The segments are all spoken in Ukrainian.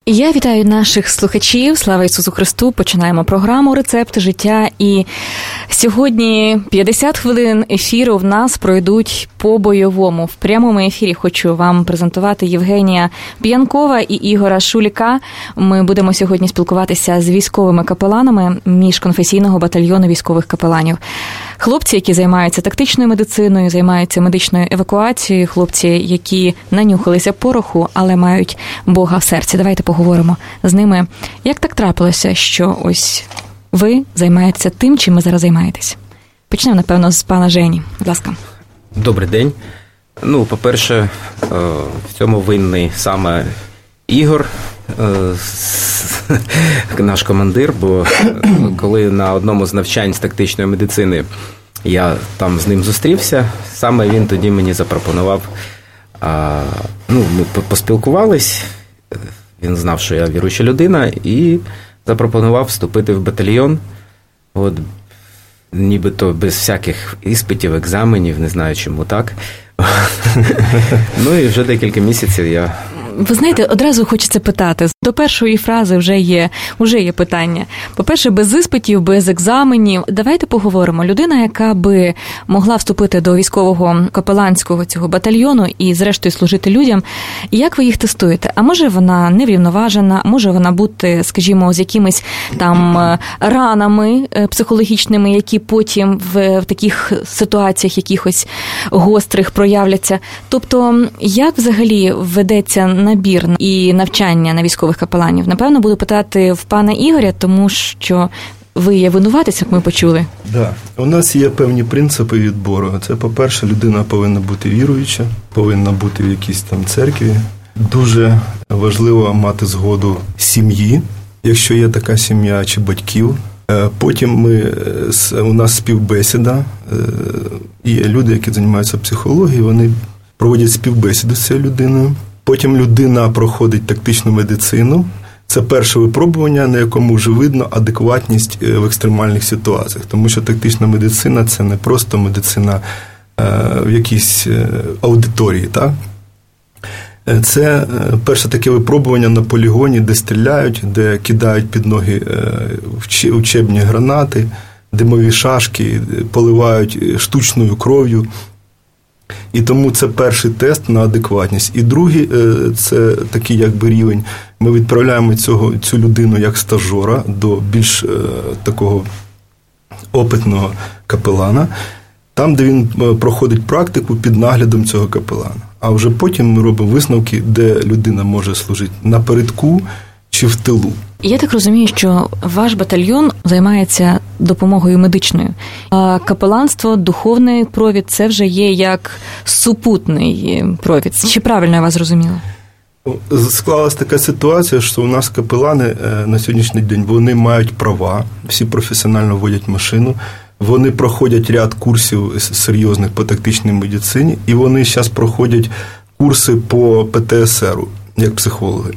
Я вітаю наших слухачів. Слава Ісусу Христу. Починаємо програму «Рецепт життя». І сьогодні 50 хвилин ефіру в нас пройдуть по-бойовому. В прямому ефірі хочу вам презентувати Євгенія П'янкова і Ігора Шуліка. Ми будемо сьогодні спілкуватися з військовими капеланами міжконфесійного батальйону військових капеланів. Хлопці, які займаються тактичною медициною, займаються медичною евакуацією, хлопці, які нанюхалися пороху, але мають Бога в серці. Давайте поговоримо з ними. Як так трапилося, що ось ви займаєтеся тим, чим ви зараз займаєтесь? Почнемо, напевно, з пана Жені. Будь ласка. Добрий день. По-перше, в цьому винний саме Ігор, наш командир, бо коли на одному з навчань з тактичної медицини я там з ним зустрівся, саме він тоді мені запропонував, ми поспілкувались, він знав, що я віруюча людина, і запропонував вступити в батальйон, нібито без всяких іспитів, екзаменів, не знаю чому так. І вже декілька місяців я... Ви знаєте, одразу хочеться питати. До першої фрази вже є питання. По-перше, без іспитів, без екзаменів. Давайте поговоримо. Людина, яка би могла вступити до військового капеланського цього батальйону і зрештою служити людям, як ви їх тестуєте? А може вона неврівноважена, може вона бути, скажімо, з якимись там ранами психологічними, які потім в таких ситуаціях якихось гострих проявляться. Тобто, як взагалі ведеться набір і навчання на військових капеланів? Напевно, буду питати в пана Ігоря, тому що ви є винуватець, як ми почули. Так. У нас є певні принципи відбору. Це, по-перше, людина повинна бути віруюча, повинна бути в якійсь там церкві. Дуже важливо мати згоду сім'ї, якщо є така сім'я, чи батьків. Потім у нас співбесіда. Є люди, які займаються психологією, вони проводять співбесіду з цією людиною. Потім людина проходить тактичну медицину. Це перше випробування, на якому вже видно адекватність в екстремальних ситуаціях. Тому що тактична медицина – це не просто медицина в якійсь аудиторії. Так? Це перше таке випробування на полігоні, де стріляють, де кидають під ноги учебні гранати, димові шашки, поливають штучною кров'ю. І тому це перший тест на адекватність. І другий – це такий якби рівень. Ми відправляємо цю людину як стажера до більш такого опитного капелана, там, де він проходить практику під наглядом цього капелана. А вже потім ми робимо висновки, де людина може служити напередку чи в тилу. Я так розумію, що ваш батальйон займається допомогою медичною, а капеланство, духовний провід – це вже є як супутний провід. Чи правильно я вас зрозуміла? Склалась така ситуація, що у нас капелани на сьогоднішній день, вони мають права, всі професіонально водять машину, вони проходять ряд курсів серйозних по тактичній медицині, і вони зараз проходять курси по ПТСРу, як психологи.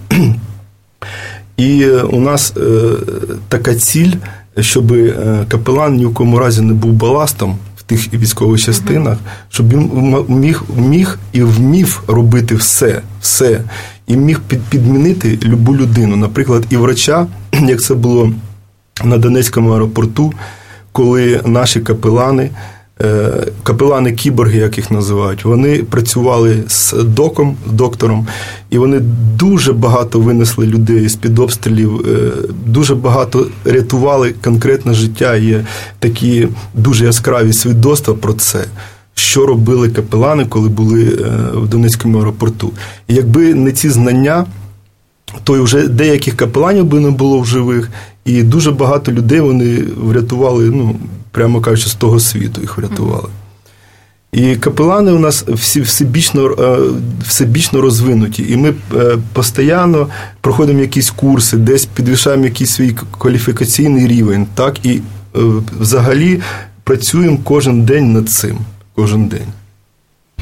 І у нас така ціль, щоб капелан ні в якому разі не був баластом в тих військових частинах, щоб він міг і вмів робити все, і міг підмінити любу людину. Наприклад, і врача, як це було на Донецькому аеропорту, коли наші капелани-кіборги, як їх називають, вони працювали з доктором, і вони дуже багато винесли людей з-під обстрілів, дуже багато рятували конкретне життя. Є такі дуже яскраві свідоцтва про це, що робили капелани, коли були в Донецькому аеропорту. І якби не ці знання, то вже деяких капеланів би не було в живих, і дуже багато людей вони врятували, прямо кажучи, з того світу їх врятували. І капелани у нас всебічно розвинуті, і ми постійно проходимо якісь курси, десь підвищаємо якийсь свій кваліфікаційний рівень, так, і взагалі працюємо кожен день над цим, кожен день.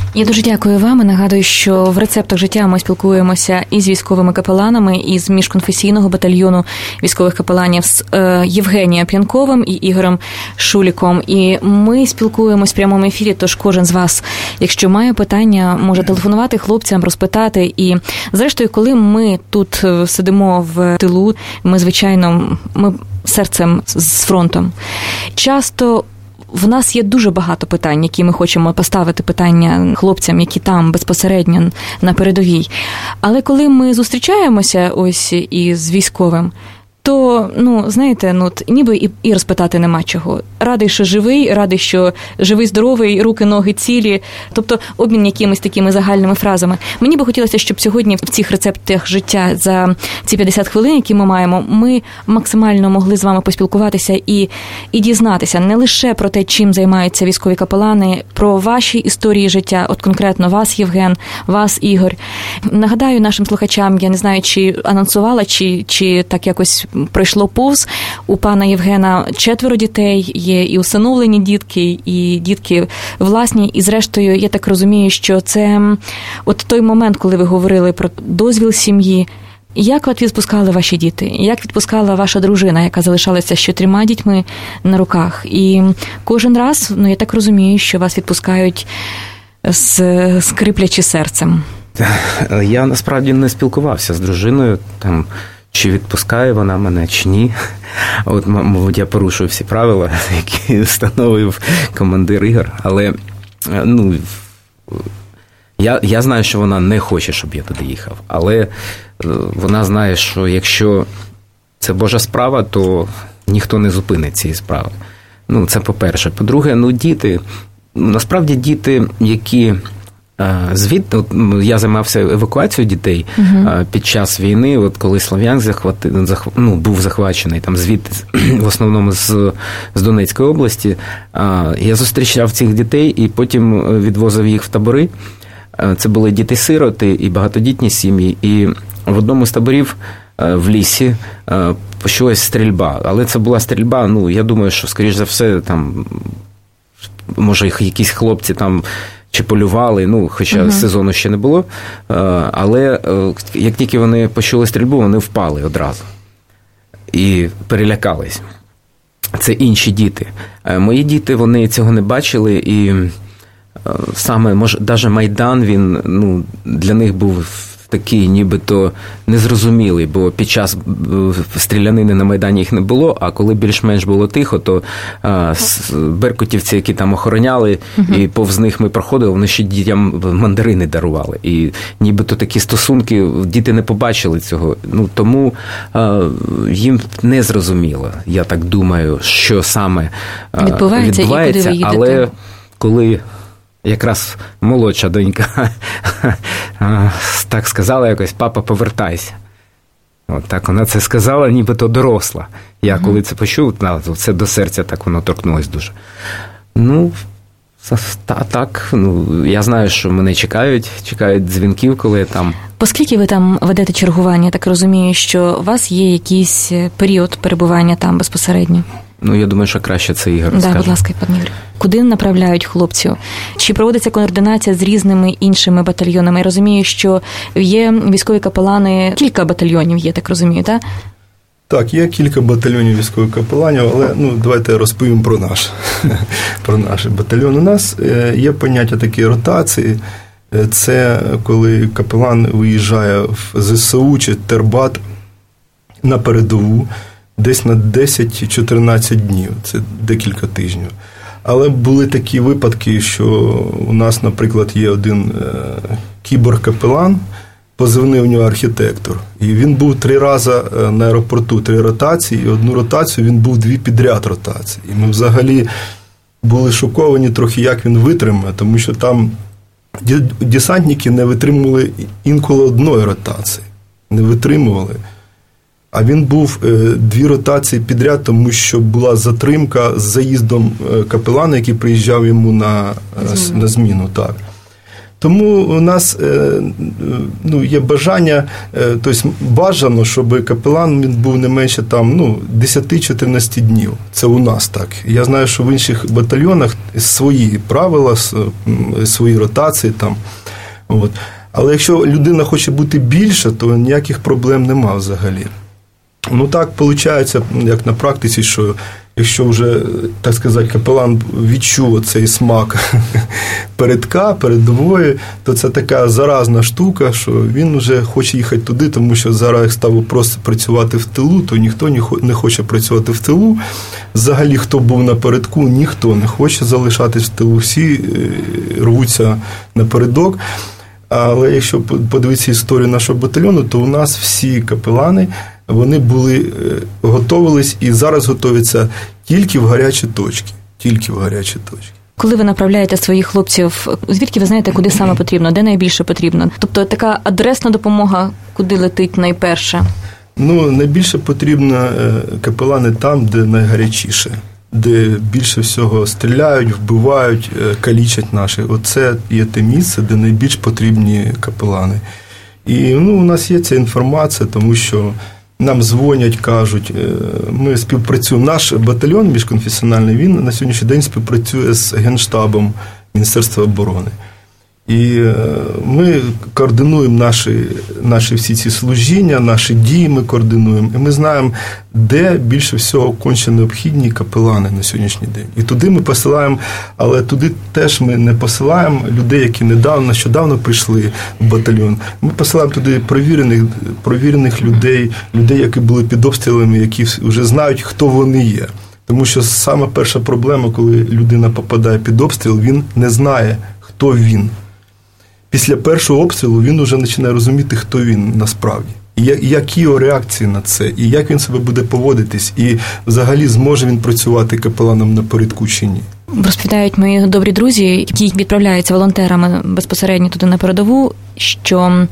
Я дуже дякую вам і нагадую, що в рецептах життя ми спілкуємося і з військовими капеланами, і з міжконфесійного батальйону військових капеланів з Євгенієм П'янковим і Ігорем Шуліком. І ми спілкуємось в прямому ефірі, тож кожен з вас, якщо має питання, може телефонувати хлопцям, розпитати. І зрештою, коли ми тут сидимо в тилу, ми, звичайно, ми серцем з фронтом. Часто в нас є дуже багато питань, які ми хочемо поставити питання хлопцям, які там безпосередньо на передовій. Але коли ми зустрічаємося ось із військовим, то, знаєте, ніби і розпитати нема чого. Радий, що живий, радий, що живий, здоровий, руки, ноги цілі. Тобто обмін якимись такими загальними фразами. Мені би хотілося, щоб сьогодні в цих рецептах життя за ці 50 хвилин, які ми маємо, ми максимально могли з вами поспілкуватися і дізнатися не лише про те, чим займаються військові капелани, про ваші історії життя, от конкретно вас, Євген, вас, Ігор. Нагадаю нашим слухачам, я не знаю, чи анонсувала, чи так якось пройшло повз. У пана Євгена 4 дітей, є і усиновлені дітки, і дітки власні. І зрештою, я так розумію, що це от той момент, коли ви говорили про дозвіл сім'ї. Як от відпускали ваші діти? Як відпускала ваша дружина, яка залишалася з 4 дітьми на руках? І кожен раз, я так розумію, що вас відпускають скриплячи серцем. Я насправді не спілкувався з дружиною, там, чи відпускає вона мене, чи ні. От, мабуть, я порушую всі правила, які встановив командир Ігор. Але, я знаю, що вона не хоче, щоб я туди їхав. Але вона знає, що якщо це Божа справа, то ніхто не зупинить цієї справи. Це по-перше. По-друге, діти, насправді діти, які... Звідти, я займався евакуацією дітей під час війни, от коли Слов'янськ був захвачений, там звідти, в основному з Донецької області, я зустрічав цих дітей і потім відвозив їх в табори. Це були діти-сироти і багатодітні сім'ї. І в одному з таборів в лісі почалась стрільба. Але це була стрільба, я думаю, що, скоріш за все, там, може, якісь хлопці там чи полювали, хоча сезону ще не було, але як тільки вони почули стрільбу, вони впали одразу і перелякались. Це інші діти. Мої діти, вони цього не бачили, і саме, може, навіть Майдан, він, для них був такий нібито незрозумілий, бо під час стрілянини на Майдані їх не було, а коли більш-менш було тихо, то беркутівці, які там охороняли, і повз них ми проходили, вони ще дітям мандарини дарували. І нібито такі стосунки, діти не побачили цього. Тому їм не зрозуміло, я так думаю, що саме відбувається, і куди ви їдете. Але коли якраз молодша донька так сказала якось: папа, повертайся. От так вона це сказала, нібито доросла. Я коли це почув, це до серця так воно торкнулось дуже. Так, я знаю, що мене чекають дзвінків, коли я там. Оскільки ви там ведете чергування, я так розумію, що у вас є якийсь період перебування там безпосередньо? Я думаю, що краще це Ігор розкаже. Так, будь ласка, пане Ігор. Куди направляють хлопців? Чи проводиться координація з різними іншими батальйонами? Я розумію, що є військові капелани, кілька батальйонів є, так розумію, так? Так, є кілька батальйонів військових капеланів, але давайте розповім про наш батальйон. У нас є поняття такі ротації. Це коли капелан виїжджає в ЗСУ чи Тербат на передову десь на 10-14 днів, це декілька тижнів. Але були такі випадки, що у нас, наприклад, є один кіборг-капелан, позивний у нього архітектор. І він був 3 рази на аеропорту, 3 ротації, і одну ротацію він був 2 підряд ротації. І ми взагалі були шоковані трохи, як він витримає, тому що там десантники не витримували інколи одної ротації. Не витримували. А він був 2 ротації підряд, тому що була затримка з заїздом капелана, який приїжджав йому на зміну. Так. Тому у нас є бажання, тобто бажано, щоб капелан він був не менше 10-14 днів. Це у нас так. Я знаю, що в інших батальйонах свої правила, свої ротації там. От. Але якщо людина хоче бути більше, то ніяких проблем нема взагалі. Так виходить, як на практиці, що якщо вже, так сказати, капелан відчув цей смак передової, то це така заразна штука, що він вже хоче їхати туди, тому що зараз як став просто працювати в тилу, то ніхто не хоче працювати в тилу. Взагалі, хто був напередку, ніхто не хоче залишатись в тилу, всі рвуться напередок. Але якщо подивитися історію нашого батальйону, то у нас всі капелани, вони готовились і зараз готуються тільки в гарячі точки. Тільки в гарячі точки. Коли ви направляєте своїх хлопців, звідки ви знаєте, куди саме потрібно, де найбільше потрібно? Тобто така адресна допомога, куди летить найперше? Найбільше потрібно капелани там, де найгарячіше, де більше всього стріляють, вбивають, калічать наші. Оце є те місце, де найбільш потрібні капелани. І у нас є ця інформація, тому що нам дзвонять, кажуть, ми співпрацюємо. Наш батальйон міжконфесіональний, він на сьогоднішній день співпрацює з Генштабом Міністерства оборони. І ми координуємо наші всі ці служіння, наші дії ми координуємо. І ми знаємо, де більше всього конче необхідні капелани на сьогоднішній день. І туди ми посилаємо, але туди теж ми не посилаємо людей, які нещодавно прийшли в батальйон. Ми посилаємо туди провірених людей, які були під обстрілами, які вже знають, хто вони є. Тому що саме перша проблема, коли людина попадає під обстріл, він не знає, хто він. Після першого обстрілу він вже починає розуміти, хто він насправді. І які його реакції на це, і як він себе буде поводитись, і взагалі зможе він працювати капеланом напередку чи ні. Розповідають мої добрі друзі, які відправляються волонтерами безпосередньо туди на передову, що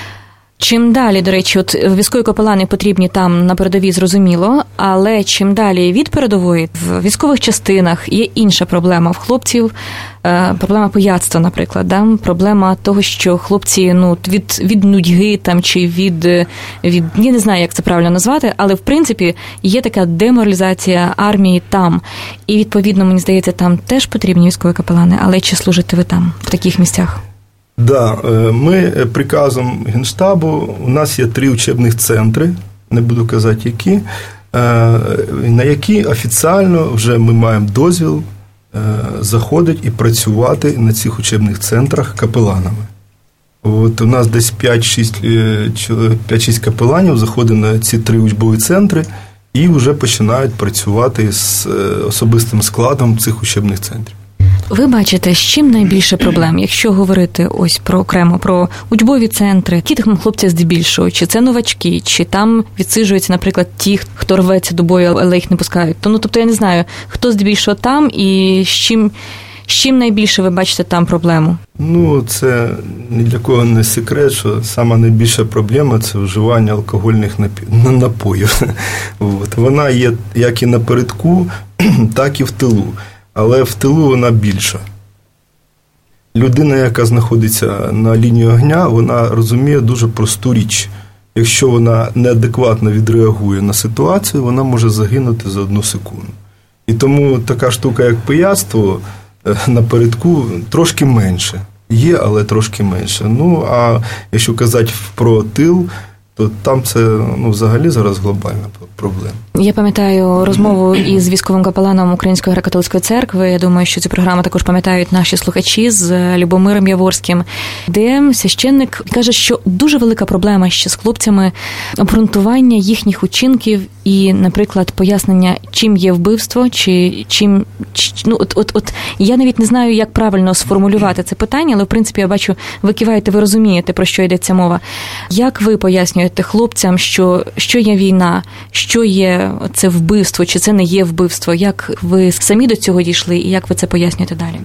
чим далі, до речі, військові капелани потрібні там на передовій, зрозуміло, але чим далі від передової, в військових частинах є інша проблема в хлопців, проблема пияцтва, наприклад, да? Проблема того, що хлопці від нудьги там, чи від, я не знаю, як це правильно назвати, але в принципі є така деморалізація армії там. І відповідно, мені здається, там теж потрібні військові капелани, але чи служите ви там, в таких місцях? Да, ми приказом Генштабу, у нас є 3 учебних центри, не буду казати які, на які офіційно вже ми маємо дозвіл заходити і працювати на цих учебних центрах капеланами. От у нас десь 5-6 капеланів заходить на ці 3 учбові центри і вже починають працювати з особистим складом цих учебних центрів. Ви бачите, з чим найбільше проблем, якщо говорити ось окремо про учбові центри, які там хлопці здебільшого, чи це новачки, чи там відсиджуються, наприклад, ті, хто рветься до бою, але їх не пускають. Тобто я не знаю, хто здебільшого там і з чим найбільше ви бачите там проблему? Це ні для кого не секрет, що сама найбільша проблема – це вживання алкогольних напоїв. Вона є як і напередку, так і в тилу. Але в тилу вона більша. Людина, яка знаходиться на лінії огня, вона розуміє дуже просту річ. Якщо вона неадекватно відреагує на ситуацію, вона може загинути за 1 секунду. І тому така штука, як пияцтво, напередку трошки менше. Є, але трошки менше. А якщо казати про тил, то там це взагалі зараз глобальна проблема. Я пам'ятаю розмову із військовим капеланом Української греко-католицької церкви. Я думаю, що цю програму також пам'ятають наші слухачі з Любомиром Яворським, де священник каже, що дуже велика проблема ще з хлопцями обґрунтування їхніх учинків і, наприклад, пояснення, чим є вбивство, чи чим... Я навіть не знаю, як правильно сформулювати це питання, але, в принципі, я бачу, ви киваєте, ви розумієте, про що йдеться мова. Як ви пояснюєте хлопцям, що є війна, що є це вбивство, чи це не є вбивство? Як ви самі до цього дійшли і як ви це пояснюєте далі?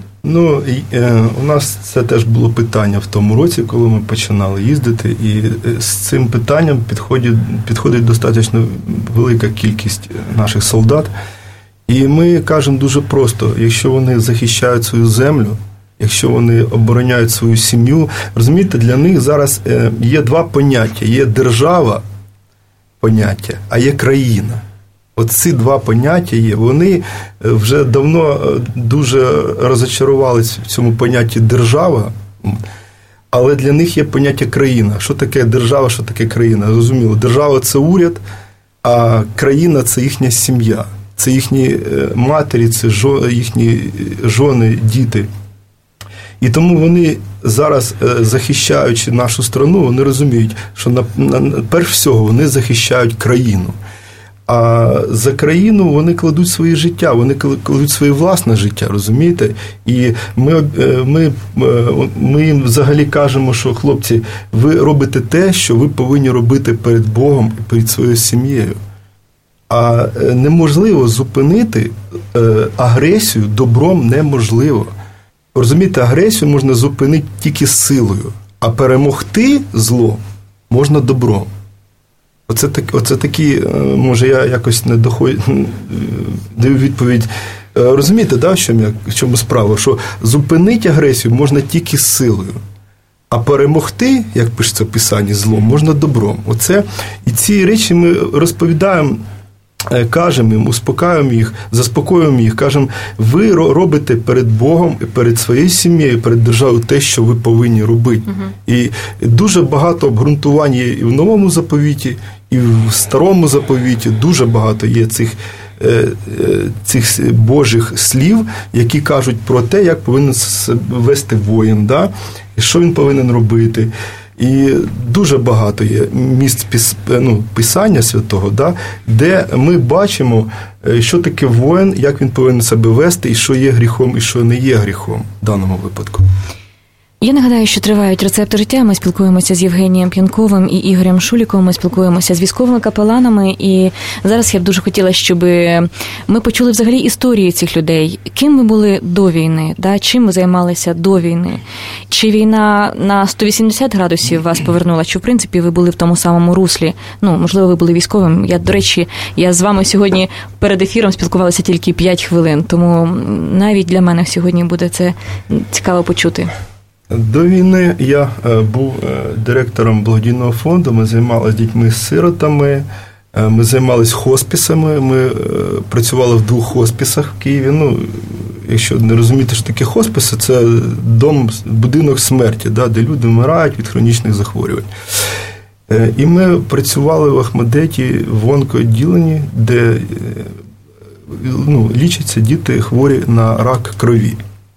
У нас це теж було питання в тому році, коли ми починали їздити, і з цим питанням підходить достатньо велика кількість наших солдат. І ми кажемо дуже просто, якщо вони захищають свою землю, якщо вони обороняють свою сім'ю, розумієте, для них зараз є два поняття. Є держава поняття, а є країна. От ці два поняття є. Вони вже давно дуже розочарувалися в цьому понятті держава, але для них є поняття країна. Що таке держава, що таке країна? Зрозуміло, держава – це уряд, а країна – це їхня сім'я. Це їхні матері, це їхні жони, діти. І тому вони зараз, захищаючи нашу страну, вони розуміють, що перш всього вони захищають країну. А за країну вони кладуть своє життя, вони кладуть своє власне життя, розумієте? І ми їм взагалі кажемо, що, хлопці, ви робите те, що ви повинні робити перед Богом і перед своєю сім'єю. А неможливо зупинити агресію добром неможливо. Розумієте, агресію можна зупинити тільки силою, а перемогти зло можна добром. Оце такі, може, я якось не даю відповідь. Розумієте, да, в чому справа? Що зупинити агресію можна тільки силою, а перемогти, як пишеться в Писанні, злом, можна добром. І ці речі ми розповідаємо, кажемо їм, успокоюємо їх, заспокоюємо їх, кажемо, ви робите перед Богом, перед своєю сім'єю, перед державою те, що ви повинні робити. І дуже багато обґрунтувань є і в Новому заповіті, і в Старому заповіті, дуже багато є цих Божих слів, які кажуть про те, як повинен вести воїн, да? І що він повинен робити. І дуже багато є місць Писання Святого, да, де ми бачимо, що таке воїн, як він повинен себе вести, і що є гріхом, і що не є гріхом в даному випадку. Я нагадаю, що тривають рецепти життя. Ми спілкуємося з Євгенієм П'янковим і Ігорем Шуліковим. Ми спілкуємося з військовими капеланами. І зараз я б дуже хотіла, щоб ми почули взагалі історії цих людей. Ким ви були до війни? Да? Чим ви займалися до війни? Чи війна на 180 градусів вас повернула? Чи, в принципі, ви були в тому самому руслі? Можливо, ви були військовим. До речі, я з вами сьогодні перед ефіром спілкувалася тільки 5 хвилин. Тому навіть для мене сьогодні буде це цікаво почути. До війни я був директором благодійного фонду, ми займалися дітьми-сиротами, ми займалися хосписами, ми працювали в 2 хосписах в Києві. Якщо не розумієте, що таке хосписи, це будинок смерті, да, де люди вмирають від хронічних захворювань. І ми працювали в Охмадиті в онкоодділенні, де лічаться діти хворі на рак крові.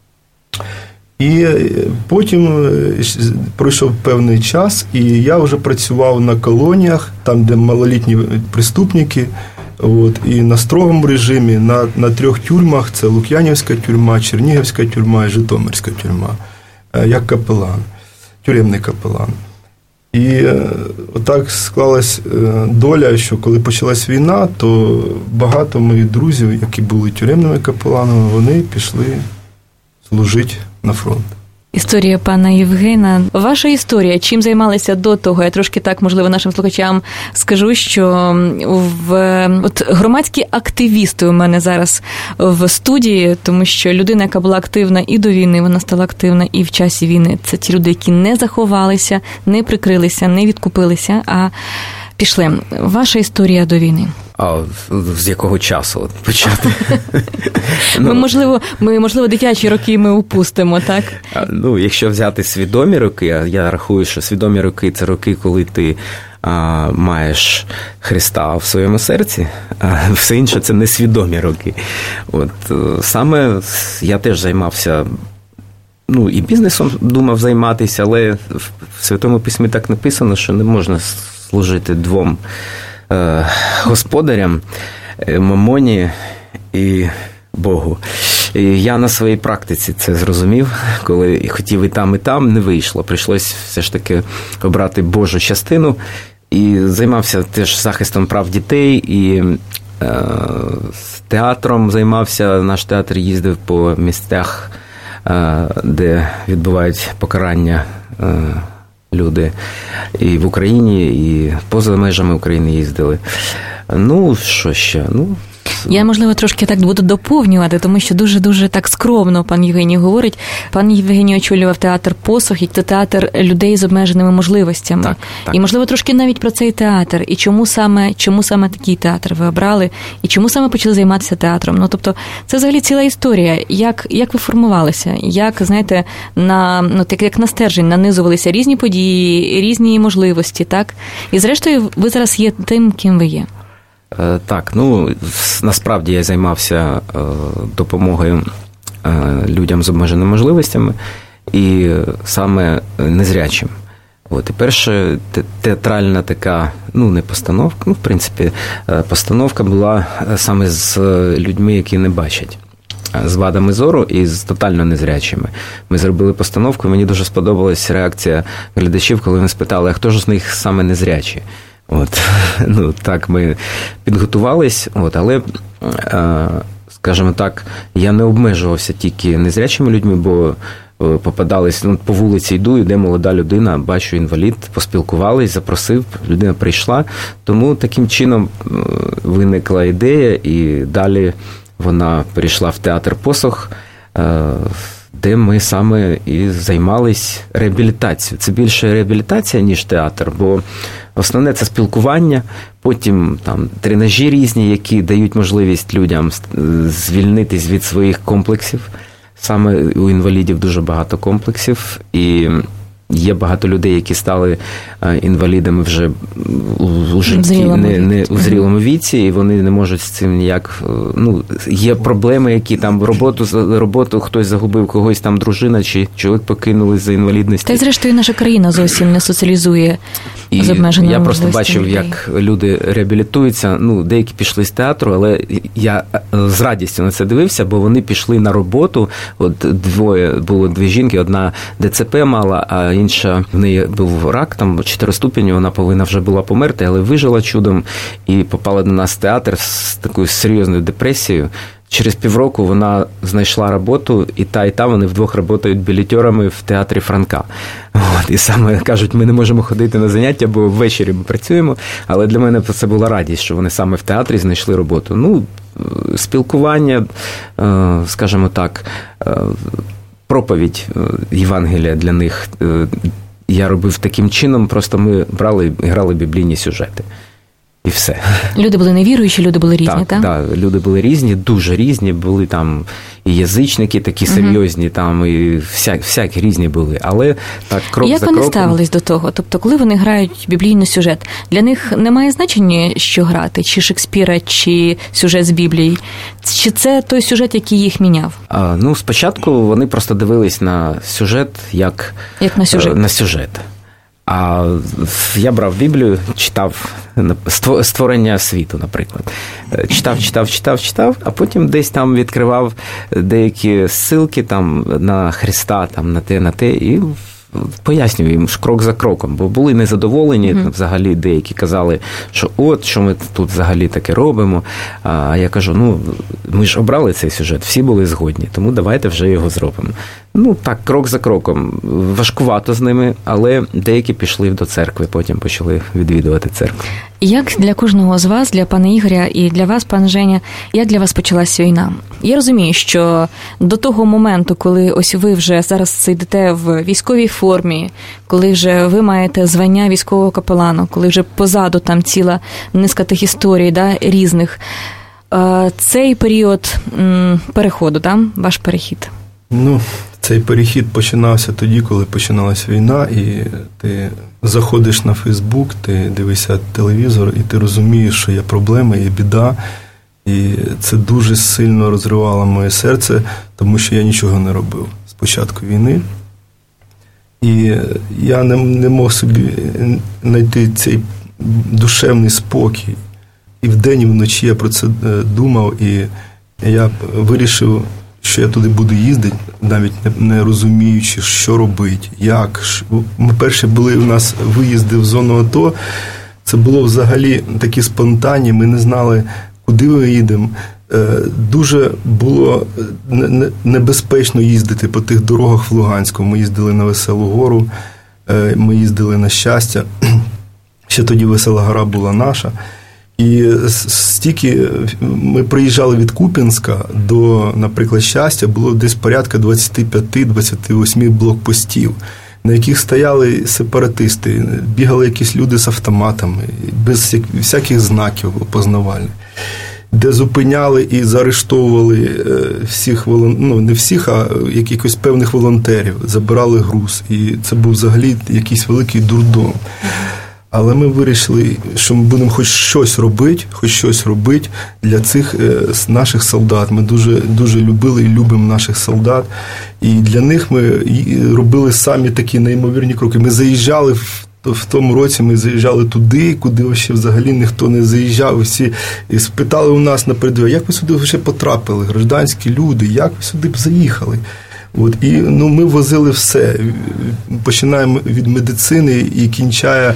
І потім пройшов певний час, і я вже працював на колоніях, там, де малолітні преступники, і на строгому режимі, на 3 тюрмах, це Лук'янівська тюрма, Чернігівська тюрма і Житомирська тюрма, як капелан, тюремний капелан. І отак склалась доля, що коли почалась війна, то багато моїх друзів, які були тюремними капеланами, вони пішли служити на фронт. Історія пана Євгена. Ваша історія, чим займалися до того? Я трошки так, можливо, нашим слухачам скажу, що громадські активісти у мене зараз в студії, тому що людина, яка була активна і до війни, вона стала активна і в часі війни. Це ті люди, які не заховалися, не прикрилися, не відкупилися, а пішли. Ваша історія до війни. А з якого часу почати? Можливо, дитячі роки ми упустимо, так? Якщо взяти свідомі роки, я рахую, що свідомі роки – це роки, коли ти маєш Христа в своєму серці, а все інше – це несвідомі роки. Саме я теж займався, і бізнесом думав займатися, але в Святому Письмі так написано, що не можна служити 2 господарям, мамоні і Богу. І я на своїй практиці це зрозумів, коли хотів і там, не вийшло. Прийшлось все ж таки обрати Божу частину і займався теж захистом прав дітей і театром займався. Наш театр їздив по місцях, де відбувають покарання люди. І в Україні, і поза межами України їздили. Що ще? Я, можливо, трошки так буду доповнювати, тому що дуже-дуже так скромно пан Євгеній говорить. Пан Євгеній очолював театр «Посох», і це театр людей з обмеженими можливостями. Так. І, можливо, трошки навіть про цей театр, і чому саме такий театр ви обрали, і чому саме почали займатися театром. Ну, тобто, це взагалі ціла історія. Як ви формувалися? Як, знаєте, як на стержень нанизувалися різні події, різні можливості, так? І, зрештою, ви зараз є тим, ким ви є. Так, насправді я займався допомогою людям з обмеженими можливостями і саме незрячим. І перша театральна така, не постановка, в принципі, постановка була саме з людьми, які не бачать, з вадами зору і з тотально незрячими. Ми зробили постановку, і мені дуже сподобалась реакція глядачів, коли вони спитали, а хто ж з них саме незрячий? Так, ми підготувались, але, скажімо так, я не обмежувався тільки незрячими людьми, бо попадались, по вулиці йде молода людина, бачу інвалід, поспілкувались, запросив, людина прийшла, тому таким чином виникла ідея, і далі вона перейшла в театр «Посох», де ми саме і займались реабілітацією. Це більше реабілітація, ніж театр, бо основне – це спілкування, потім там тренажі різні, які дають можливість людям звільнитись від своїх комплексів. Саме у інвалідів дуже багато комплексів, і є багато людей, які стали інвалідами вже у житті, не у зрілому віці, і вони не можуть з цим ніяк... є проблеми, які там роботу хтось загубив, когось там дружина чи чоловік покинули за інвалідності. Та й зрештою наша країна зовсім не соціалізує з обмеженими можливостями. Я просто бачив, як люди реабілітуються. Деякі пішли з театру, але я з радістю на це дивився, бо вони пішли на роботу. Було дві жінки, одна ДЦП мала, а інша, в неї був рак, там 4 ступені, вона повинна вже була померти, але вижила чудом і попала до нас в театр з такою серйозною депресією. Через півроку вона знайшла роботу, і та вони вдвох працюють білетерами в театрі Франка. І саме кажуть, ми не можемо ходити на заняття, бо ввечері ми працюємо, але для мене це була радість, що вони саме в театрі знайшли роботу. Спілкування, скажімо так, проповідь Євангелія для них я робив таким чином, просто ми брали і грали біблійні сюжети. І все. Люди були невіруючі, люди були різні, так? Так, люди були різні, дуже різні, були там і язичники такі серйозні, там і всякі різні були, але так крок за кроком. Як вони ставились до того? Тобто, коли вони грають біблійний сюжет, для них немає значення, що грати, чи Шекспіра, чи сюжет з Біблії? Чи це той сюжет, який їх міняв? Спочатку вони просто дивились на сюжет, як на сюжет. А я брав Біблію, читав створення світу, наприклад. Читав, а потім десь там відкривав деякі ссылки там на Христа, там на те, і пояснюю їм крок за кроком, бо були незадоволені, взагалі деякі казали, що що ми тут взагалі таке робимо. А я кажу, ми ж обрали цей сюжет, всі були згодні, тому давайте вже його зробимо. Так, крок за кроком. Важкувато з ними, але деякі пішли до церкви, потім почали відвідувати церкву. Як для кожного з вас, для пана Ігоря і для вас, пан Женя, як для вас почалася війна? Я розумію, що до того моменту, коли ось ви вже зараз сидите в військовій формі, коли вже ви маєте звання військового капелану, коли вже позаду там ціла низка тих історій, різних, цей період переходу, ваш перехід? Цей перехід починався тоді, коли починалася війна, і ти заходиш на Фейсбук, ти дивишся телевізор, і ти розумієш, що є проблеми, є біда. І це дуже сильно розривало моє серце, тому що я нічого не робив з початку війни. І я не мог собі знайти цей душевний спокій. І вдень, і вночі я про це думав, і я вирішив, що я туди буду їздити, навіть не розуміючи, що робити, як. Ми перші були у нас виїзди в зону АТО, це було взагалі такі спонтанні, ми не знали, куди ми їдемо. Дуже було небезпечно їздити по тих дорогах в Луганську. Ми їздили на Веселу гору, ми їздили на Щастя. Ще тоді Весела гора була наша. І стільки ми приїжджали від Куп'янська до, наприклад, Щастя, було десь порядка 25-28 блокпостів, на яких стояли сепаратисти, бігали якісь люди з автоматами, без всяких знаків опознавальних, де зупиняли і заарештовували всіх, не всіх, а якихось певних волонтерів, забирали груз. І це був взагалі якийсь великий дурдом. Але ми вирішили, що ми будемо хоч щось робити для цих наших солдат. Ми дуже любили і любимо наших солдат. І для них ми робили самі такі неймовірні кроки. Ми заїжджали в тому році, ми заїжджали туди, куди взагалі ніхто не заїжджав. Всі спитали у нас на передовій, як ви сюди вже потрапили, гражданські люди, як ви сюди б заїхали? От, і ми возили все. Починаємо від медицини і кінчає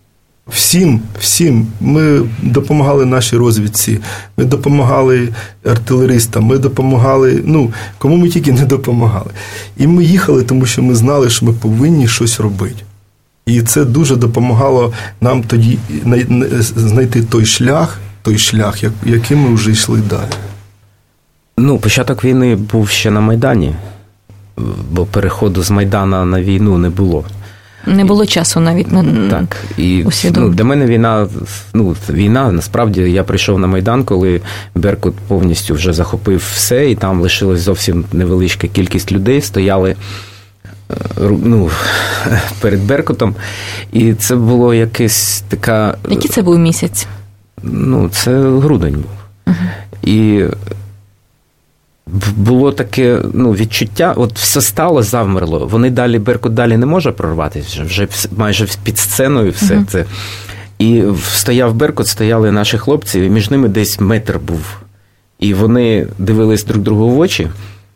всім. Ми допомагали нашій розвідці, ми допомагали артилеристам, ми допомагали, кому ми тільки не допомагали. І ми їхали, тому що ми знали, що ми повинні щось робити. І це дуже допомагало нам тоді знайти той шлях, яким ми вже йшли далі. Початок війни був ще на Майдані, бо переходу з Майдана на війну не було. Не було часу навіть на так. І для мене війна, насправді, я прийшов на Майдан, коли Беркут повністю вже захопив все, і там лишилась зовсім невеличка кількість людей, стояли перед Беркутом, і це було якесь така... Який це був місяць? Це грудень був. Угу. І було таке відчуття, от все стало, завмерло. Вони далі, Беркут далі не може прорватися, вже майже під сценою все це. І стояв Беркут, стояли наші хлопці, і між ними десь метр був. І вони дивились друг другу в очі.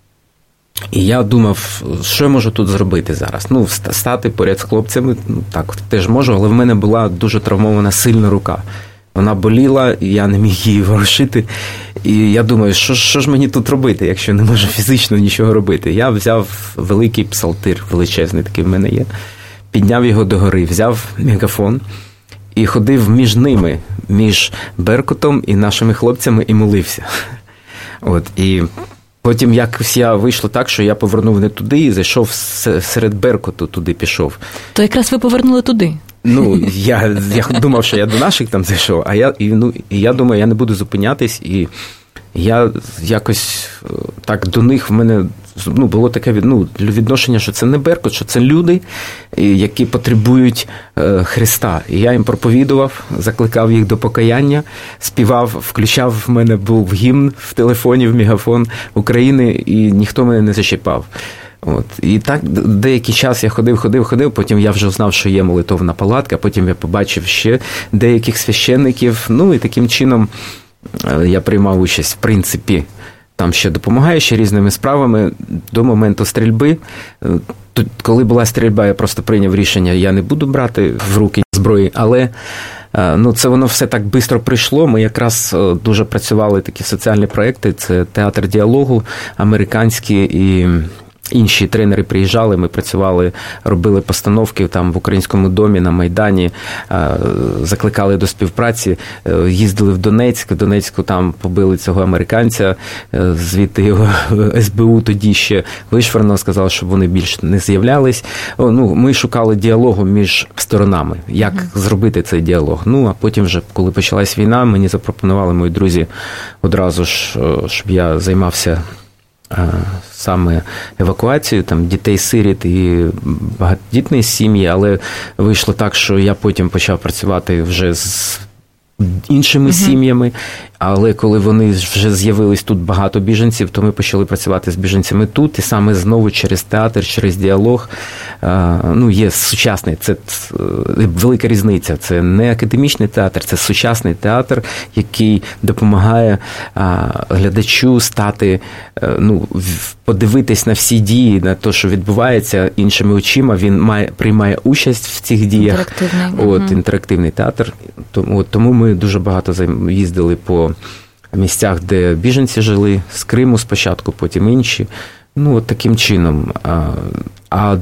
І я думав, що я можу тут зробити зараз? Стати поряд з хлопцями, так, теж можу, але в мене була дуже травмована сильна рука. Вона боліла, і я не міг її ворушити. І я думаю, що ж мені тут робити, якщо не можу фізично нічого робити? Я взяв великий псалтир, величезний такий в мене є, підняв його догори, взяв мегафон і ходив між ними, між Беркутом і нашими хлопцями, і молився. От, і потім якось вийшло так, що я повернув не туди і зайшов серед Беркуту, туди пішов. То якраз ви повернули туди? Я думав, що я до наших там зайшов, і я думаю, я не буду зупинятись, і я якось так до них в мене було таке відношення, що це не Беркут, що це люди, які потребують Христа. І я їм проповідував, закликав їх до покаяння, співав, включав, в мене був гімн в телефоні, в мегафон України, і ніхто мене не зачіпав. От. І так деякий час я ходив, потім я вже знав, що є молитовна палатка, потім я побачив ще деяких священників, і таким чином я приймав участь, в принципі, там ще допомагаю, ще різними справами до моменту стрільби. Коли була стрільба, я просто прийняв рішення, я не буду брати в руки зброї, але це воно все так швидко прийшло. Ми якраз дуже працювали такі соціальні проекти, це театр діалогу американський, і інші тренери приїжджали, ми працювали, робили постановки там в Українському домі, на Майдані, закликали до співпраці, їздили в Донецьк, в Донецьку там побили цього американця, звідти його СБУ тоді ще вишвернуло, сказали, щоб вони більше не з'являлись. Ми шукали діалогу між сторонами, як зробити цей діалог. А потім вже, коли почалась війна, мені запропонували мої друзі одразу ж, щоб я займався саме евакуацією, там, дітей-сиріт і багатодітні сім'ї, але вийшло так, що я потім почав працювати вже з іншими сім'ями, але коли вони вже з'явились тут багато біженців, то ми почали працювати з біженцями тут, і саме знову через театр, через діалог, є сучасний, це велика різниця, це не академічний театр, це сучасний театр, який допомагає глядачу стати, подивитись на всі дії, на те, що відбувається іншими очима, він приймає участь в цих діях. Інтерактивний театр. Тому ми дуже багато їздили по місцях, де біженці жили, з Криму спочатку, потім інші. Таким чином. А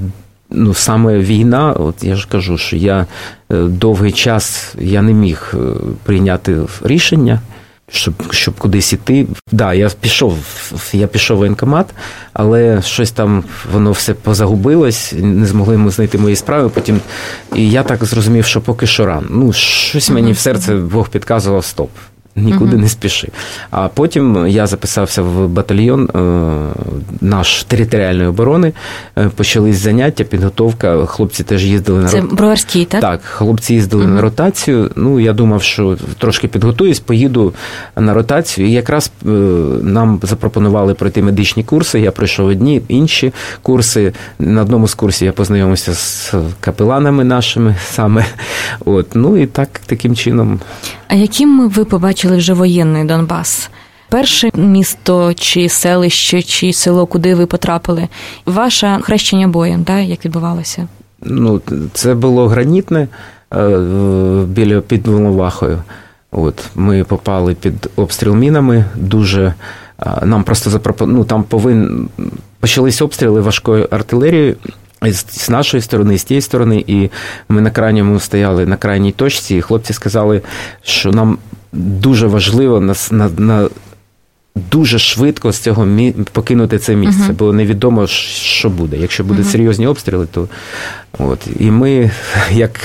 саме війна, от я ж кажу, що я довгий час я не міг прийняти рішення, щоб кудись іти. Да, я пішов в воєнкомат, але щось там, воно все позагубилось, не змогли ми знайти мої справи потім. І я так зрозумів, що поки що рано. Щось мені в серце Бог підказував, стоп. Нікуди не спіши. А потім я записався в батальйон наш територіальної оборони, почались заняття, підготовка, хлопці теж їздили на ротацію. Це Броварський, так? Так, хлопці їздили на ротацію, я думав, що трошки підготуюсь, поїду на ротацію, і якраз нам запропонували пройти медичні курси, я пройшов одні, інші курси, на одному з курсів я познайомився з капеланами нашими саме, і таким чином. А яким ви побачили вже воєнний Донбас? Перше місто, чи селище, чи село, куди ви потрапили? Ваше хрещення боєм, як відбувалося? Це було Гранітне, під Волновахою. Ми попали під обстріл мінами, дуже... Нам просто там почались обстріли важкою артилерією, з нашої сторони, з тієї сторони, і ми на крайньому стояли, на крайній точці, і хлопці сказали, що нам дуже важливо дуже швидко з цього покинути це місце, бо невідомо, що буде. Якщо будуть серйозні обстріли, то... І ми, як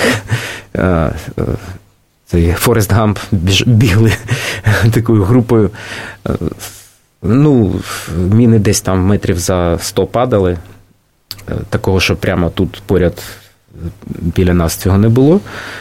цей Форест Гамп, бігли такою групою. Міни десь там метрів за 100 падали. Такого, що прямо тут поряд біля нас цього не було.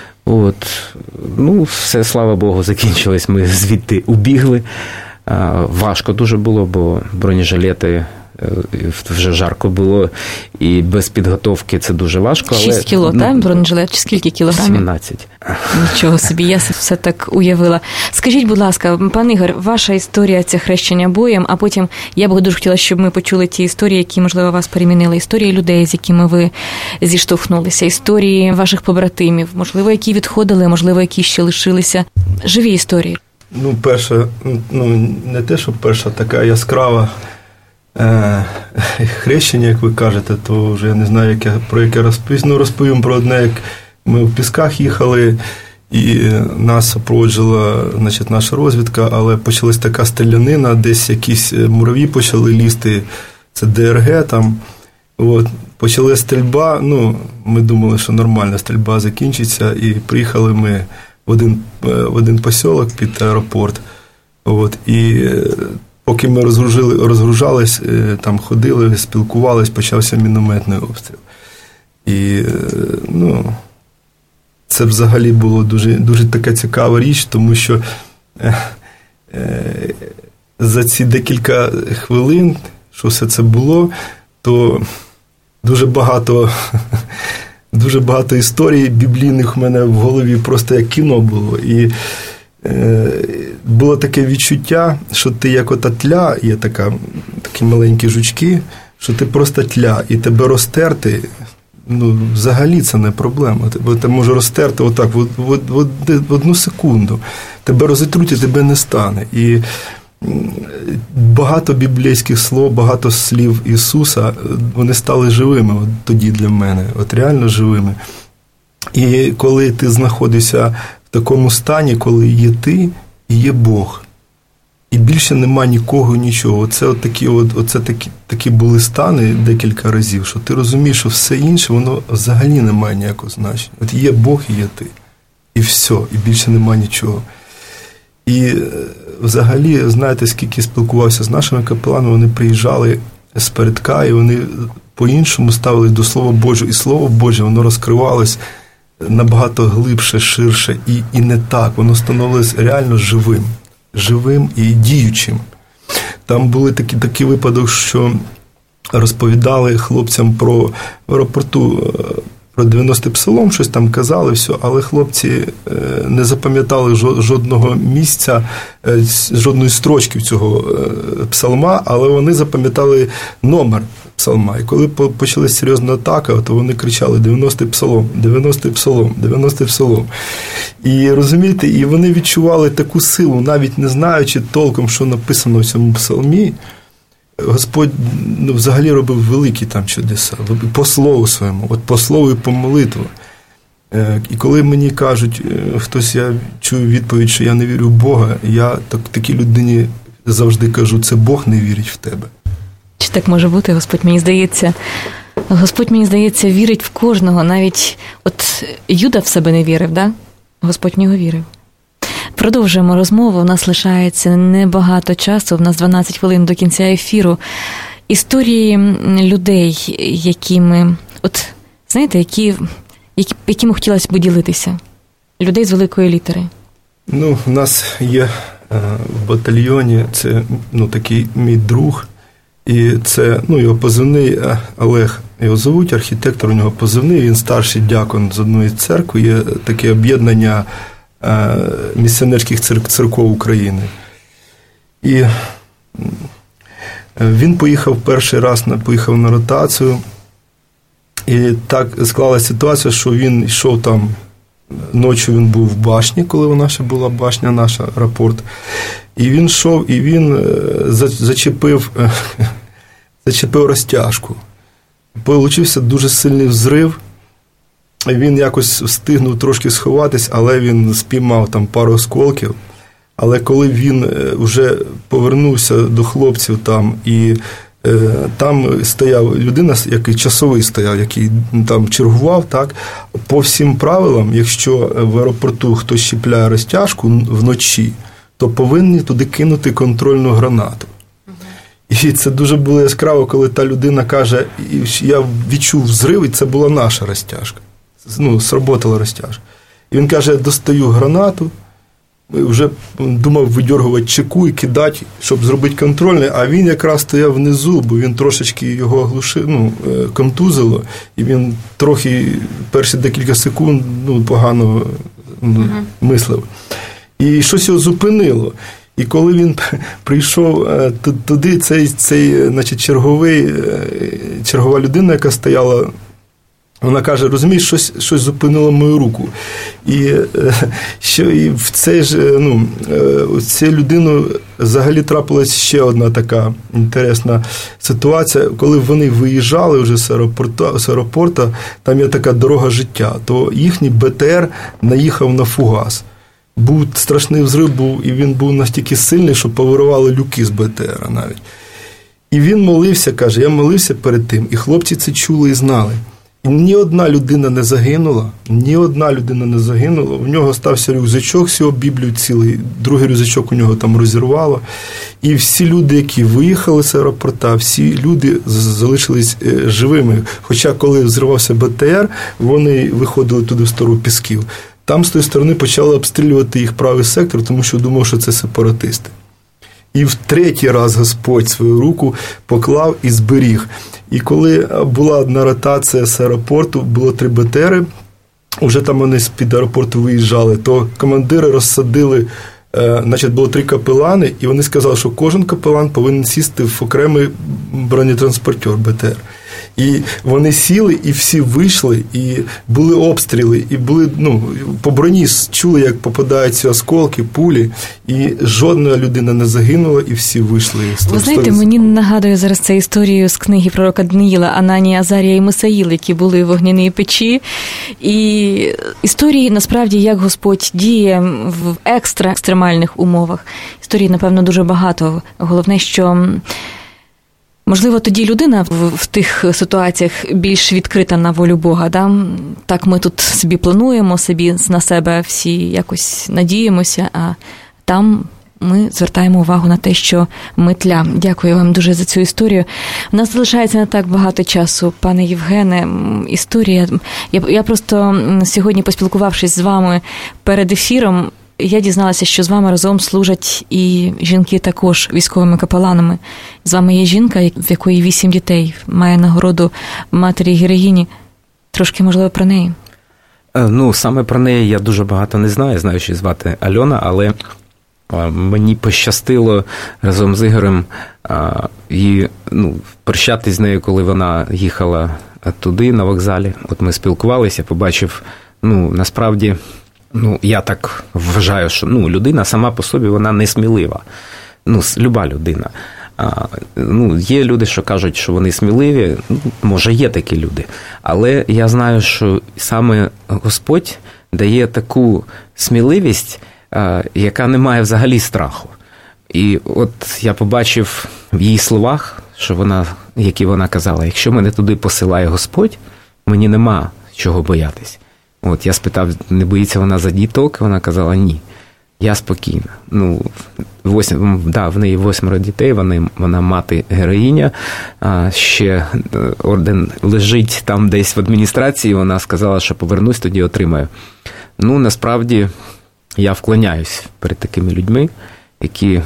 Все, слава Богу, закінчилось. Ми звідти убігли. Важко дуже було, бо бронежилети, вже жарко було, і без підготовки це дуже важко. 6 кіло, так, бронежилет? Чи скільки кілограмів? 17. Нічого собі, я все так уявила. Скажіть, будь ласка, пан Ігор, ваша історія – це хрещення боєм, а потім я б дуже хотіла, щоб ми почули ті історії, які, можливо, вас перемінили. Історії людей, з якими ви зіштовхнулися, історії ваших побратимів, можливо, які відходили, можливо, які ще лишилися. Живі історії. Перша, не те, що перша така яскрава хрещення, як ви кажете, то вже я не знаю, про яке розповім. Розповім про одне, як ми в Пісках їхали, і нас супроводжувала, наша розвідка, але почалась така стрілянина, десь якісь мураві почали лізти, це ДРГ там. Почалась стрільба, ми думали, що нормальна стрільба закінчиться, і приїхали ми в один посілок під аеропорт. І поки ми розгружались, там ходили, спілкувались, почався мінометний обстріл. І, це взагалі було дуже, дуже така цікава річ, тому що за ці декілька хвилин, що все це було, то дуже багато історій біблійних в мене в голові просто як кіно було. І було таке відчуття, що ти як ота тля, є такі маленькі жучки, що ти просто тля, і тебе розтерти, взагалі це не проблема. Тебе може розтерти отак, в одну секунду. Тебе розітруть, і тебе не стане. І багато біблійських слов, багато слів Ісуса, вони стали живими тоді для мене, реально живими. І коли ти знаходишся в такому стані, коли є ти і є Бог, і більше нема нікого, нічого. Такі були стани декілька разів, що ти розумієш, що все інше, воно взагалі не має ніякого значення. Є Бог і є ти. І все, і більше нема нічого. І взагалі, знаєте, скільки спілкувався з нашими капеланами, вони приїжджали з передка, і вони по-іншому ставились до Слова Божого. І Слово Боже, воно розкривалось набагато глибше, ширше, і не так. Воно становилось реально живим і діючим. Там були такі випадок, що розповідали хлопцям в аеропорту про 90-й псалом, щось там казали, все, але хлопці не запам'ятали жодного місця, жодної строчки цього псалма, але вони запам'ятали номер псалма. І коли почалась серйозна атака, то вони кричали 90-й псалом, 90-й псалом, 90-й псалом. І розумієте, і вони відчували таку силу, навіть не знаючи толком, що написано в цьому псалмі, Господь взагалі робив великі там чудеса, по слову своєму, от по слову і по молитву. І коли мені кажуть, хтось, я чую відповідь, що я не вірю в Бога, я такій людині завжди кажу, це Бог не вірить в тебе. Чи так може бути, Господь мені здається, вірить в кожного, навіть от Юда в себе не вірив, да? Господь в нього вірив. Продовжуємо розмову, у нас лишається небагато часу, у нас 12 хвилин до кінця ефіру. Історії людей, якими, от, знаєте, якими хотілося б ділитися? Людей з великої літери. У нас є в батальйоні, це, такий мій друг, і це, його позивний Олег, його звуть, архітектор, у нього позивний, він старший дякон з одної церкви, є таке об'єднання місіонерських церков України. І він поїхав перший раз, поїхав на ротацію, і так склалася ситуація, що він йшов там, ночі він був в башні, коли вона ще була башня наша, рапорт, і він йшов, і він зачепив розтяжку. Получився дуже сильний взрив, він якось встигнув трошки сховатись, але він спіймав там пару осколків. Але коли він вже повернувся до хлопців там, і там стояв людина, який часовий стояв, який там чергував, так, по всім правилам, якщо в аеропорту хтось чіпляє розтяжку вночі, то повинні туди кинути контрольну гранату. І це дуже було яскраво, коли та людина каже, я відчув взрив, і це була наша розтяжка. Сработала розтяжка. І він каже, я достаю гранату, вже думав видьоргувати чеку і кидати, щоб зробити контрольний, а він якраз стояв внизу, бо він трошечки його оглушив, контузило, і він трохи перші декілька секунд погано мислив. І щось його зупинило. І коли він прийшов туди, цей чергова людина, яка стояла, вона каже, розумієш, щось зупинило мою руку. І в цій людину взагалі трапилась ще одна така інтересна ситуація. Коли вони виїжджали вже з аеропорту, там є така дорога життя, то їхній БТР наїхав на фугас. Був страшний взрив, і він був настільки сильний, що повиривали люки з БТРа навіть. І він молився, каже, я молився перед тим, і хлопці це чули і знали. І ні одна людина не загинула, в нього стався рюкзачок, всього Біблію цілий, другий рюкзачок у нього там розірвало. І всі люди, які виїхали з аеропорта, всі люди залишились живими. Хоча коли взривався БТР, вони виходили туди в сторону Пісків. Там з тої сторони почали обстрілювати їх правий сектор, тому що думав, що це сепаратисти. І в третій раз Господь свою руку поклав і зберіг. І коли була одна ротація з аеропорту, було 3 БТРи, вже там вони з-під аеропорту виїжджали, то командири розсадили, було 3 капелани, і вони сказали, що кожен капелан повинен сісти в окремий бронетранспортер БТР. І вони сіли, і всі вийшли, і були обстріли, і були, по броні чули, як попадають ці осколки, пулі, і жодна людина не загинула, і всі вийшли. Ви знаєте, мені нагадує зараз цю історію з книги пророка Даниїла, Ананія, Азарія і Мисаїл, які були в вогняній печі. І історії, насправді, як Господь діє в екстремальних умовах. Історії, напевно, дуже багато. Головне, що можливо, тоді людина в тих ситуаціях більш відкрита на волю Бога. Да? Так ми тут собі плануємо, собі на себе всі якось надіємося, а там ми звертаємо увагу на те, що ми тля. Дякую вам дуже за цю історію. У нас залишається не так багато часу, пане Євгене. Історія. Я просто сьогодні, поспілкувавшись з вами перед ефіром, я дізналася, що з вами разом служать і жінки також військовими капеланами. З вами є жінка, в якої 8 дітей, має нагороду матері-героїні. Трошки, можливо, про неї? Саме про неї я дуже багато не знаю. Знаю, що її звати Альона, але мені пощастило разом з Ігорем прощатись з нею, коли вона їхала туди, на вокзалі. От ми спілкувалися, побачив, насправді, я так вважаю, що людина сама по собі, вона не смілива. Люба людина. Є люди, що кажуть, що вони сміливі, може є такі люди, але я знаю, що саме Господь дає таку сміливість, яка не має взагалі страху. І от я побачив в її словах, які вона казала, якщо мене туди посилає Господь, мені нема чого боятись. От я спитав, не боїться вона за діток? Вона казала, ні, я спокійна. В неї 8 дітей, вона мати-героїня, ще орден лежить там десь в адміністрації, вона сказала, що повернусь, тоді отримаю. Насправді, я вклоняюсь перед такими людьми, які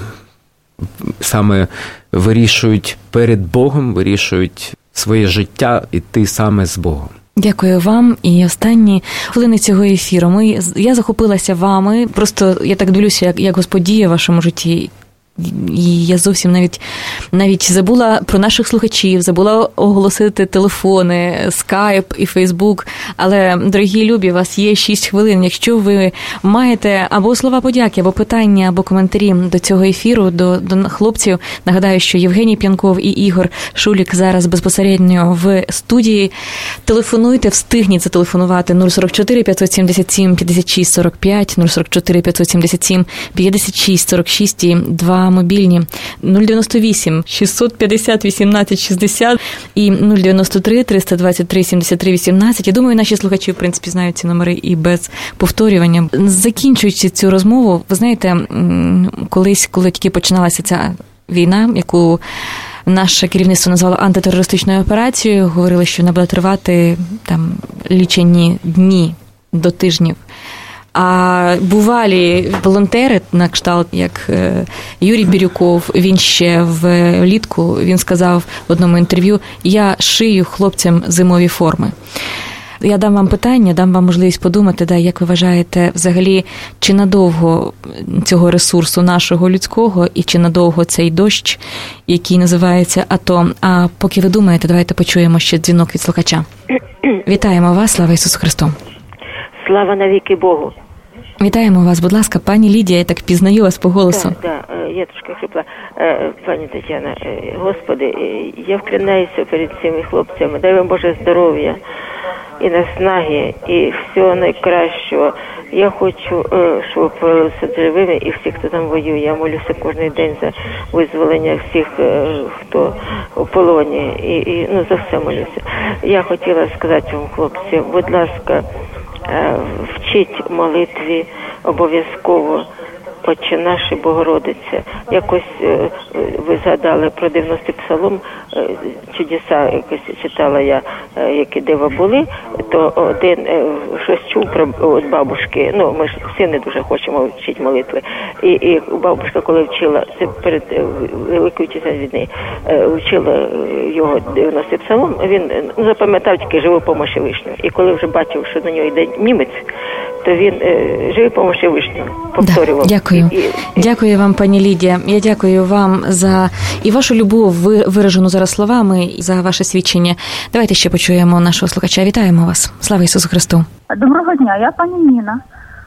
саме вирішують перед Богом, вирішують своє життя іти саме з Богом. Дякую вам. І останні хвилини цього ефіру. Я захопилася вами. Просто я так дивлюся, як Господь діє в вашому житті. І я зовсім навіть забула про наших слухачів, забула оголосити телефони, скайп і фейсбук. Але, дорогі любі, у вас є 6 хвилин. Якщо ви маєте або слова подяки, або питання, або коментарі до цього ефіру, до хлопців, нагадаю, що Євгеній П'янков і Ігор Шулік зараз безпосередньо в студії. Телефонуйте, встигніть зателефонувати 044 577 56 45, 044 577 56 46 і 2 мобільні 098 650 18 60 і 093 323 73 18. Я думаю, наші слухачі, в принципі, знають ці номери і без повторювання. Закінчуючи цю розмову, ви знаєте, колись, коли тільки починалася ця війна, яку наше керівництво назвало антитерористичною операцією, говорили, що вона буде тривати лічені дні до тижнів. А бувалі волонтери, на кшталт, як Юрій Бірюков, він ще влітку, він сказав в одному інтерв'ю, я шию хлопцям зимові форми. Я дам вам питання, дам вам можливість подумати, як ви вважаєте, взагалі, чи надовго цього ресурсу нашого людського, і чи надовго цей дощ, який називається АТО. А поки ви думаєте, давайте почуємо ще дзвінок від слухача. Вітаємо вас, слава Ісусу Христу! Слава навіки Богу. Вітаємо вас, будь ласка, пані Лідія, я так пізнаю вас по голосу. Так, я трошки хрипла. Пані Тетяна, Господи, я вклинаюся перед цими хлопцями, дай вам Боже здоров'я і наснаги, і всього найкращого. Я хочу, щоб повернулися живими і всі, хто там воює. Я молюся кожен день за визволення всіх, хто у полоні, і за все молюся. Я хотіла сказати вам, хлопці, будь ласка, вчіть молитві обов'язково Отче наш і Богородиця. Якось ви згадали про 90-й псалом, чудеса якось читала я, які дива були, то один щось чув про бабушки, ми ж всі не дуже хочемо вчити молитви, і бабушка, коли вчила, це перед Великою війни, вчила його 90-й псалом, він запам'ятав тільки живу помощь Вишню. І коли вже бачив, що на нього йде німець, то він живу помощь Вишню повторював. Дякую. Дякую вам, пані Лідія. Я дякую вам за і вашу любов, виражену зараз словами, і за ваше свідчення. Давайте ще почуємо нашого слухача. Вітаємо вас. Слава Ісусу Христу. Доброго дня, я пані Ніна.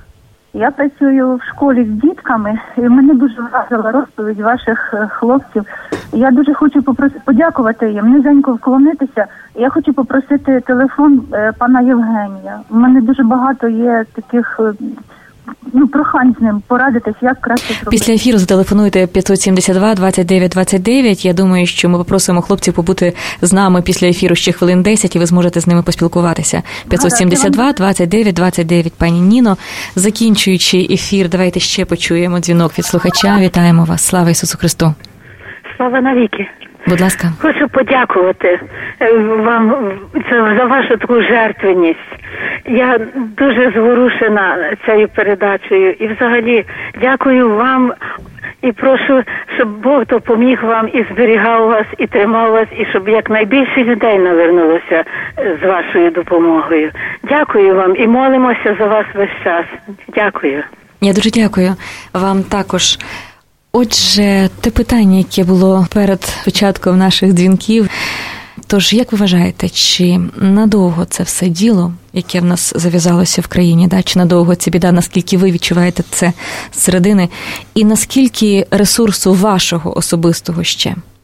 Я працюю в школі з дітками, і мене дуже вразила розповідь ваших хлопців. Я дуже хочу подякувати їм, низенько вклонитися. Я хочу попросити телефон пана Євгенія. У мене дуже багато є таких прохань з ним порадитись, як краще зробити. Після ефіру зателефонуйте 572 29 29. Я думаю, що ми попросимо хлопців побути з нами після ефіру ще хвилин 10, і ви зможете з ними поспілкуватися. 572 29 29. Пані Ніно, закінчуючи ефір, давайте ще почуємо дзвінок від слухача. Вітаємо вас. Слава Ісусу Христу. Слава навіки. Будь ласка. Хочу подякувати вам за вашу таку жертвеність. Я дуже зворушена цією передачею. І взагалі дякую вам і прошу, щоб Бог допоміг вам і зберігав вас, і тримав вас, і щоб якнайбільше людей навернулося з вашою допомогою. Дякую вам і молимося за вас весь час. Дякую. Я дуже дякую вам також. Отже, те питання, яке було перед початком наших дзвінків. Тож, як ви вважаєте, чи надовго це все діло, яке в нас зав'язалося в країні, чи надовго ця біда, наскільки ви відчуваєте це зсередини, і наскільки ресурсу вашого особистого ще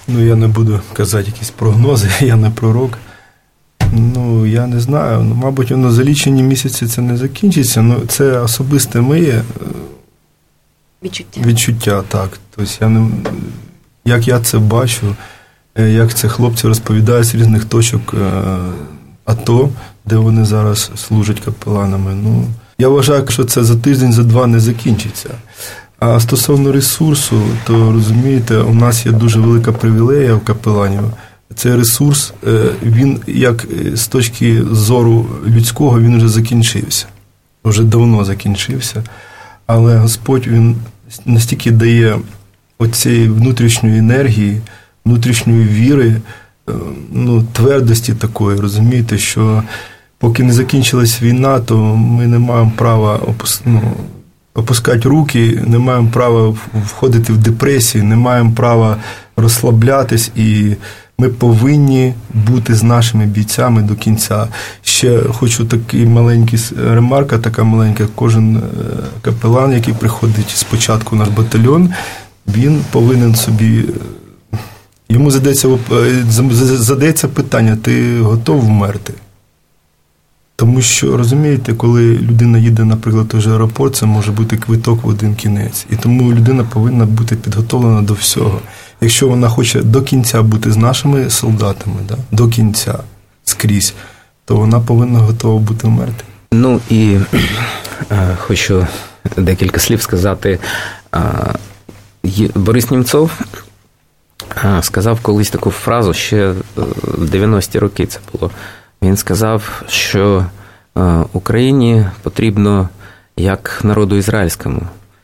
я не буду казати якісь прогнози, я не пророк. Я не знаю, мабуть, воно за лічені місяці це не закінчиться, це особисте моє відчуття, так. Тобто як я це бачу, як це хлопці розповідають з різних точок АТО, де вони зараз служать капеланами. Я вважаю, що це за тиждень, за два не закінчиться. А стосовно ресурсу, то, розумієте, у нас є дуже велика привілея в капеланів. Цей ресурс, він, як з точки зору людського, він вже закінчився. Вже давно закінчився. Але Господь, він настільки дає оцієї внутрішньої енергії, внутрішньої віри, твердості такої, розумієте, що поки не закінчилась війна, то ми не маємо права опускати руки, не маємо права входити в депресію, не маємо права розслаблятись, і ми повинні бути з нашими бійцями до кінця. Ще хочу такий маленький ремарка, така маленька, кожен капелан, який приходить спочатку в наш батальйон, він повинен собі, йому задається питання, ти готов вмерти? Тому що, розумієте, коли людина їде, наприклад, той же аеропорт, це може бути квиток в один кінець. І тому людина повинна бути підготовлена до всього. Якщо вона хоче до кінця бути з нашими солдатами, до кінця, скрізь, то вона повинна готова бути вмерти. І хочу декілька слів сказати. Борис Німцов сказав колись таку фразу, ще в 90-ті роки це було. Він сказав, що Україні потрібно, як народу ізраїльському,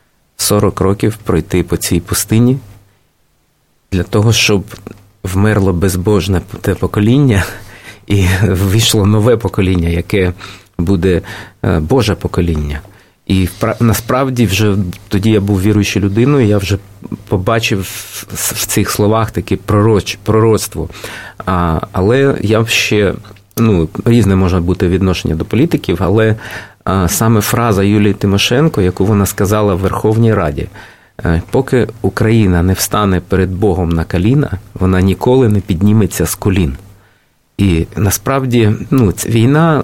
40 років пройти по цій пустині для того, щоб вмерло безбожне те покоління і вийшло нове покоління, яке буде Боже покоління. І насправді вже тоді я був віруючою людиною, я вже побачив в цих словах таке пророцтво. Але я ще... різне може бути відношення до політиків, але саме фраза Юлії Тимошенко, яку вона сказала в Верховній Раді, поки Україна не встане перед Богом на коліна, вона ніколи не підніметься з колін. І насправді, війна,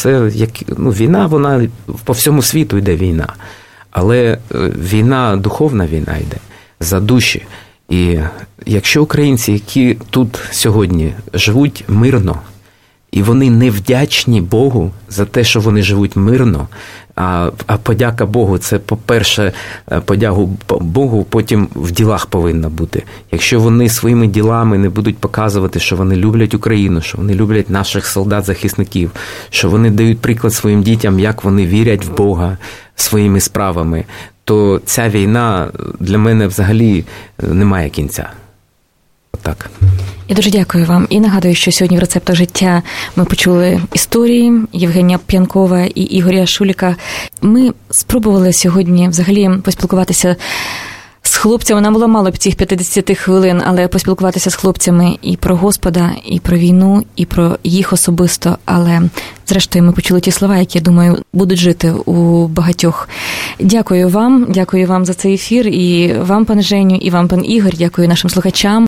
війна, вона по всьому світу йде війна. Але війна, духовна війна йде за душі. І якщо українці, які тут сьогодні живуть мирно, і вони не вдячні Богу за те, що вони живуть мирно, а подяка Богу – це, по-перше, подяку Богу потім в ділах повинна бути. Якщо вони своїми ділами не будуть показувати, що вони люблять Україну, що вони люблять наших солдат-захисників, що вони дають приклад своїм дітям, як вони вірять в Бога своїми справами, то ця війна для мене взагалі не має кінця. Отак. Я дуже дякую вам. І нагадую, що сьогодні в «Рецептах життя» ми почули історії Євгенія П'янкова і Ігоря Шуліка. Ми спробували сьогодні взагалі поспілкуватися з хлопцями. Нам було мало б цих 50 хвилин, але поспілкуватися з хлопцями і про Господа, і про війну, і про їх особисто. Але, зрештою, ми почули ті слова, які, я думаю, будуть жити у багатьох. Дякую вам за цей ефір. І вам, пане Женю, і вам, пан Ігор. Дякую нашим слухачам.